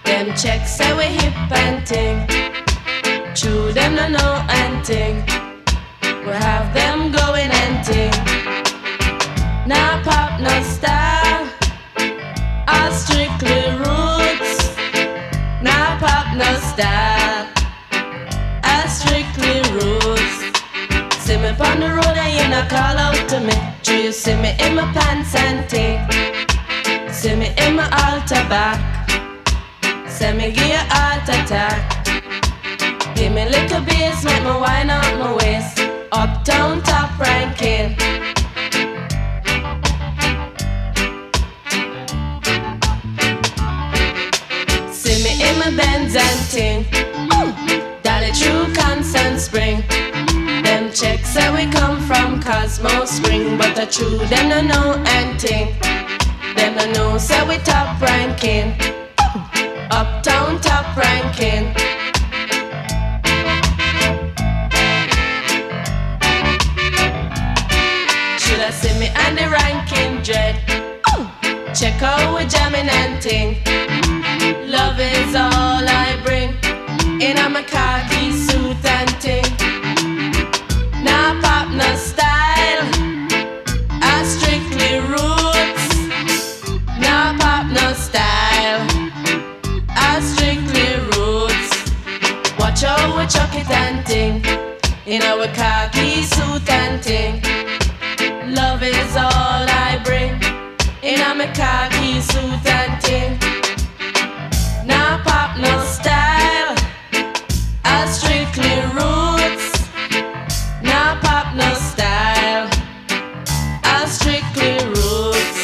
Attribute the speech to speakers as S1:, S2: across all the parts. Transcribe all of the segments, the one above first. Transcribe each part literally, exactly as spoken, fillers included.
S1: Them checks say we hip and ting. True, them no know and ting. We have them going and ting. Now pop no style, all strictly roots. Now pop no style, all strictly roots. See me on the road and you not call out to me. Do you see me in my pants and ting? See me in my altar back. Say me give you heart attack. Give me little bass, make me wind out my waist. Uptown top ranking. See me in my Benz and ting. Dolly true Constant Spring. Them checks say we come from Cosmo Spring, but the true them no know and ting. Them no know say we top ranking. Uptown top ranking. Should I see me on the ranking dread? Check out we jamming and ting. Love is all I bring. In a my khaki suit and ting. Now pop no style, I strictly roots. Now pop no style, I strictly roots. Watch out we chuck it and ting. In our khaki suit and ting. Love is all I bring. In a my khaki suit and ting. Now pop no style, I strictly roots. Now pop no style, I strictly roots.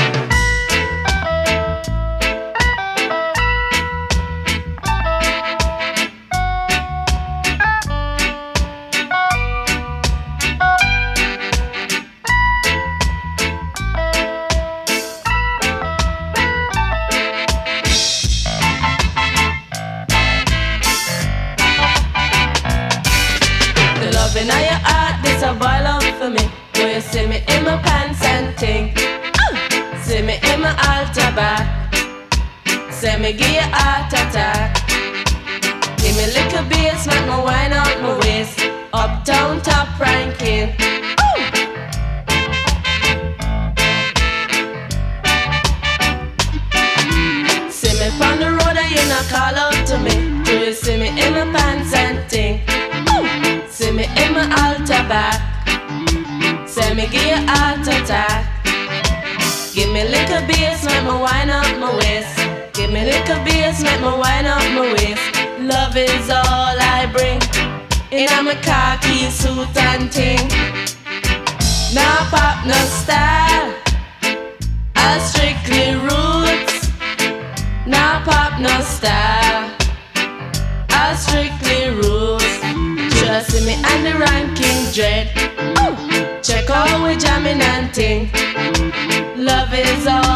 S1: In your heart, this a boil up for me. When you see me in my pants and ting. See me in my altar back. Say me give you heart attack. Give me little bass, make me wind out my waist. Uptown top ranking. See me on the road and you not call out to me. Do you see me in my pants and ting? See me in my altar back. Say me give you heart attack. Give me little bass, make me wind up my waist. Give me little bass, make me wind up my waist. Love is all I bring. In a my khaki suit and ting. Now pop no style, I strictly roots. Now pop no style, I strictly roots. Just see me on the ranking dread. Check out we jamming and ting. Love is all